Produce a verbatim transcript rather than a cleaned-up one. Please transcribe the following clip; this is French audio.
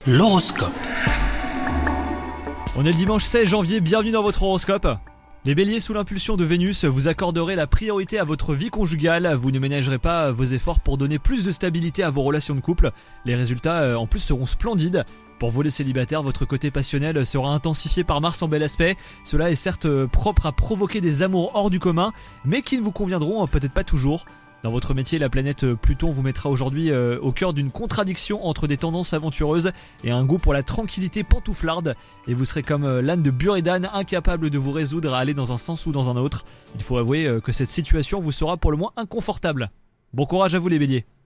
L'horoscope. On est le dimanche seize janvier, bienvenue dans votre horoscope. Les béliers, sous l'impulsion de Vénus, vous accorderez la priorité à votre vie conjugale, vous ne ménagerez pas vos efforts pour donner plus de stabilité à vos relations de couple. Les résultats en plus seront splendides. Pour vous les célibataires, votre côté passionnel sera intensifié par Mars en bel aspect. Cela est certes propre à provoquer des amours hors du commun, mais qui ne vous conviendront peut-être pas toujours. Dans votre métier, la planète Pluton vous mettra aujourd'hui euh, au cœur d'une contradiction entre des tendances aventureuses et un goût pour la tranquillité pantouflarde. Et vous serez comme euh, l'âne de Buridan, incapable de vous résoudre à aller dans un sens ou dans un autre. Il faut avouer euh, que cette situation vous sera pour le moins inconfortable. Bon courage à vous les béliers.